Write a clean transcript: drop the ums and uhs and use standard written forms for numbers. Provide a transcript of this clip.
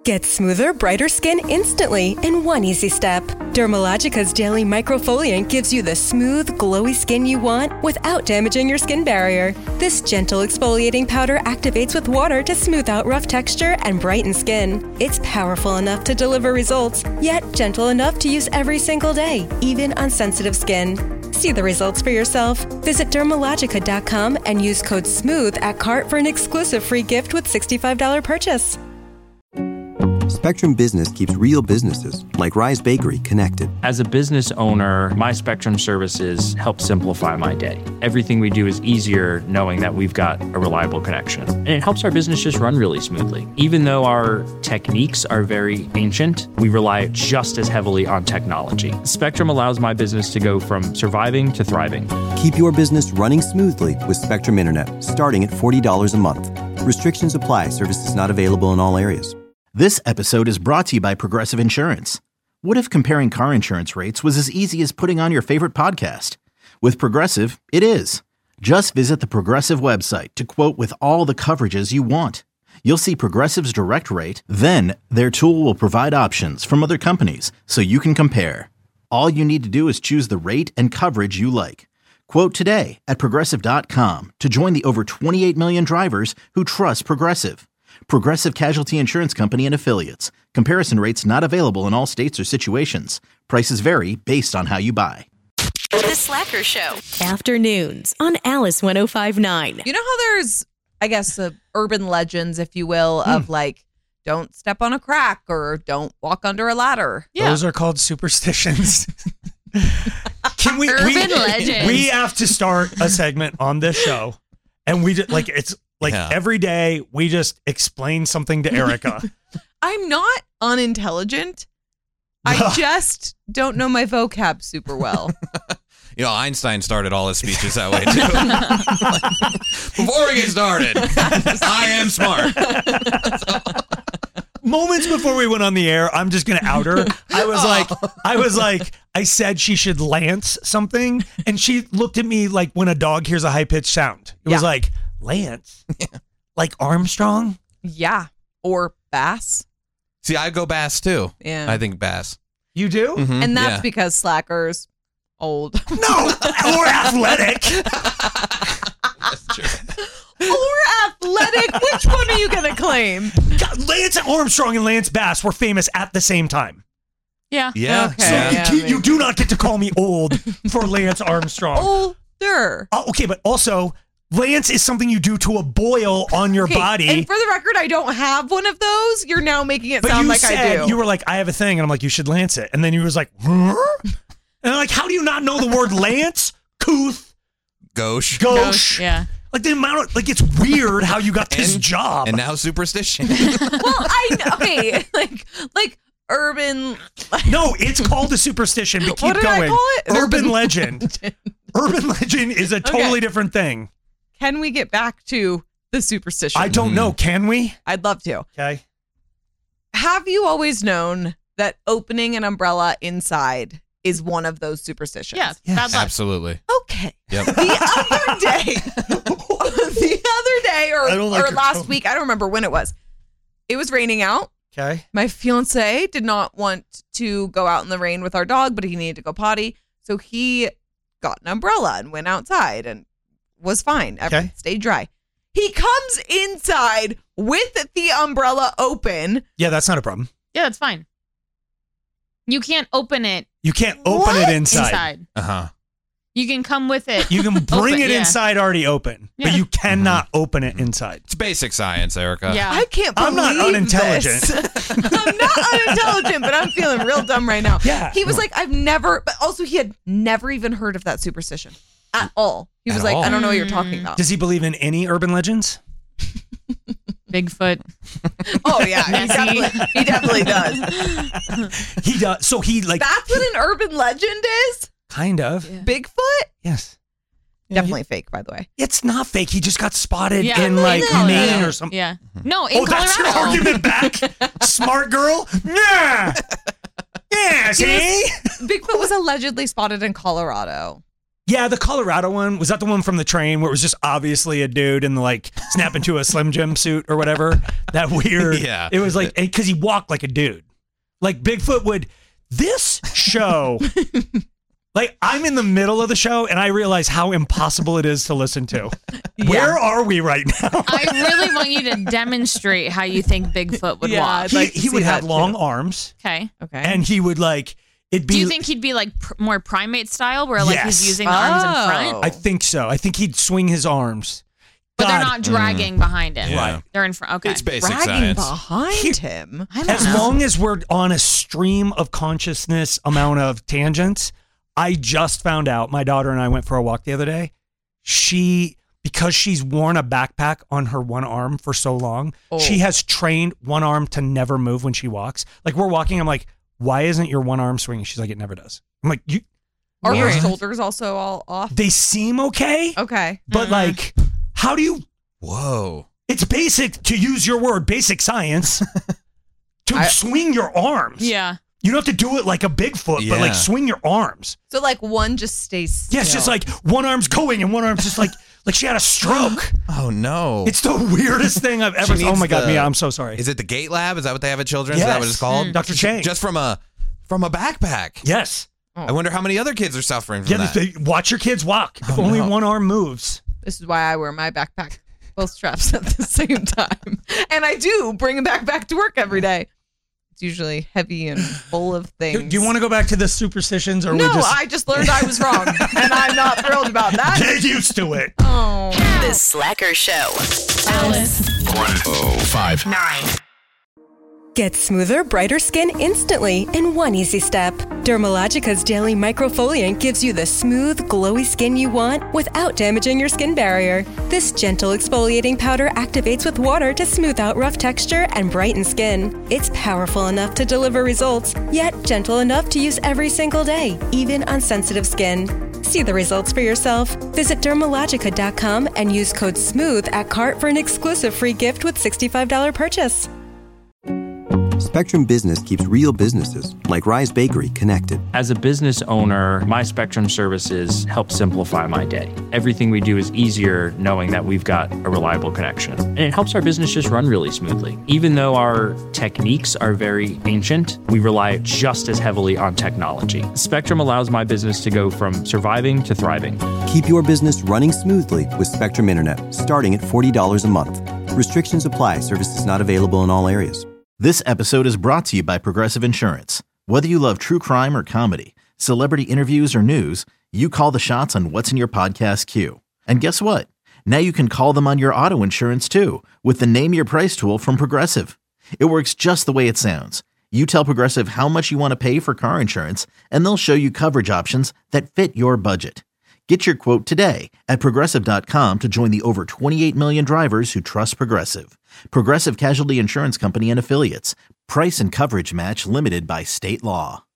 Get smoother, brighter skin instantly in one easy step. Dermalogica's daily microfoliant gives you the smooth, glowy skin you want without damaging your skin barrier. This gentle exfoliating powder activates with water to smooth out rough texture and brighten skin. It's powerful enough to deliver results, yet gentle enough to use every single day, even on sensitive skin. See the results for yourself. Visit Dermalogica.com and use code SMOOTH at cart for an exclusive free gift with $65 purchase. Spectrum Business keeps real businesses, like Rise Bakery, connected. As a business owner, my Spectrum services help simplify my day. Everything we do is easier knowing that we've got a reliable connection. And it helps our business just run really smoothly. Even though our techniques are very ancient, we rely just as heavily on technology. Spectrum allows my business to go from surviving to thriving. Keep your business running smoothly with Spectrum Internet, starting at $40 a month. Restrictions apply. Services not available in all areas. This episode is brought to you by Progressive Insurance. What if comparing car insurance rates was as easy as putting on your favorite podcast? With Progressive, it is. Just visit the Progressive website to quote with all the coverages you want. You'll see Progressive's direct rate, then their tool will provide options from other companies so you can compare. All you need to do is choose the rate and coverage you like. Quote today at Progressive.com to join the over 28 million drivers who trust Progressive. Progressive Casualty Insurance Company and Affiliates. Comparison rates not available in all states or situations. Prices vary based on how you buy. The Slacker Show. Afternoons on Alice 105.9. You know how there's, I guess, urban legends, if you will, of like, don't step on a crack or don't walk under a ladder. Yeah. Those are called superstitions. Can we? Urban legends. We have to start a segment on this show, and we just like it's. Like every day, we just explain something to Erica. I'm not unintelligent. I just don't know my vocab super well. You know, Einstein started all his speeches that way, too. Before we get started, I am smart. Moments before we went on the air, I'm just going to out her. I said she should lance something, and she looked at me like when a dog hears a high-pitched sound. It was like, Lance? Yeah. Like Armstrong? Yeah. Or Bass. See, I go Bass too. Yeah. I think Bass. You do? Mm-hmm. And that's because Slacker's old. No! Or athletic! That's true. Or athletic. Which one are you going to claim? Lance Armstrong and Lance Bass were famous at the same time. Yeah. Yeah. Okay. So you do not get to call me old for Lance Armstrong. Older. Okay, but also, Lance is something you do to a boil on your body. And for the record, I don't have one of those. You're now making it sound like I do. You were like, I have a thing. And I'm like, you should lance it. And then you was like, huh? And I'm like, how do you not know the word lance? Couth. Gauche. Yeah. Like the amount of, like, it's weird how you got this job. And now superstition. Well, I know. Okay. Like urban. No, it's called a superstition, but keep What did going. I call it? Urban legend. Urban legend is a totally different thing. Can we get back to the superstition? I don't know. Can we? I'd love to. Okay. Have you always known that opening an umbrella inside is one of those superstitions? Yeah. Bad luck. Absolutely. Okay. Yep. The other day or last week, I don't remember when it was. It was raining out. Okay. My fiance did not want to go out in the rain with our dog, but he needed to go potty. So he got an umbrella and went outside and was fine. Okay. Stayed dry. He comes inside with the umbrella open. Yeah, that's not a problem. Yeah, that's fine. You can't open it. You can't open it inside. Uh-huh. You can come with it. You can bring Open, it yeah. inside already open, but you cannot open it inside. It's basic science, Erica. Yeah. I can't believe I'm not unintelligent. this. I'm not unintelligent, but I'm feeling real dumb right now. Yeah. He was like, but also he had never even heard of that superstition at all. He was At like, all? I don't know what you're talking about. Does he believe in any urban legends? Bigfoot. Oh yeah, he definitely does. He does. So he like. That's what an urban legend is? Kind of. Yeah. Bigfoot? Yes. Definitely fake, by the way. It's not fake. He just got spotted Yeah. in like No, Maine yeah. or something. Yeah. No, in Colorado. That's your argument back? Smart girl? Yeah. Yeah, see? Bigfoot was allegedly spotted in Colorado. Yeah, the Colorado one, was that the one from the train where it was just obviously a dude and like snap into a Slim Jim suit or whatever? That weird. Yeah. It was like, because he walked like a dude. Like Bigfoot would, this show, like I'm in the middle of the show and I realize how impossible it is to listen to. Where are we right now? I really want you to demonstrate how you think Bigfoot would walk. He would have long arms. Okay. And he would like, it'd be. Do you think he'd be like more primate style where like he's using the arms in front? I think so. I think he'd swing his arms. But they're not dragging behind him. Yeah. Right. They're in front. Okay. It's basic Dragging science. behind him. I don't As know. long as we're on a stream of consciousness amount of tangents, I just found out, my daughter and I went for a walk the other day. Because she's worn a backpack on her one arm for so long, she has trained one arm to never move when she walks. Like we're walking, I'm like, why isn't your one arm swinging? She's like, it never does. I'm like, Are her Weird. shoulders also all off? they seem okay, Okay. but like, how do you, Whoa. it's basic, to use your word, basic science, to swing your arms. Yeah. You don't have to do it like a Bigfoot, but like Yeah. swing your arms. So like one just stays still. Yeah, it's just like one arm's going and one arm's just like she had a stroke. Oh no. It's the weirdest thing I've ever. She Oh needs my God, the- Mia, I'm so sorry. Is it the Gait Lab? Is that what they have at Children's? Is that what it's called? Dr. Chang. Just from a backpack. Yes. I wonder how many other kids are suffering from Yeah, that. watch your kids walk. If only one arm moves. This is why I wear my backpack, both straps at the same time. And I do bring a backpack to work every day. It's usually heavy and full of things. Do you want to go back to the superstitions, or No, we just I just learned I was wrong, and I'm not thrilled about that. get used to it? Oh, The Slacker Show. Alice. 105.9. Get smoother, brighter skin instantly in one easy step. Dermalogica's Daily Microfoliant gives you the smooth, glowy skin you want without damaging your skin barrier. This gentle exfoliating powder activates with water to smooth out rough texture and brighten skin. It's powerful enough to deliver results, yet gentle enough to use every single day, even on sensitive skin. See the results for yourself. Visit Dermalogica.com and use code SMOOTH at cart for an exclusive free gift with $65 purchase. Spectrum Business keeps real businesses, like Rise Bakery, connected. As a business owner, my Spectrum services help simplify my day. Everything we do is easier knowing that we've got a reliable connection. And it helps our business just run really smoothly. Even though our techniques are very ancient, we rely just as heavily on technology. Spectrum allows my business to go from surviving to thriving. Keep your business running smoothly with Spectrum Internet, starting at $40 a month. Restrictions apply. Services not available in all areas. This episode is brought to you by Progressive Insurance. Whether you love true crime or comedy, celebrity interviews or news, you call the shots on what's in your podcast queue. And guess what? Now you can call them on your auto insurance too with the Name Your Price tool from Progressive. It works just the way it sounds. You tell Progressive how much you want to pay for car insurance, and they'll show you coverage options that fit your budget. Get your quote today at Progressive.com to join the over 28 million drivers who trust Progressive. Progressive Casualty Insurance Company and Affiliates. Price and coverage match limited by state law.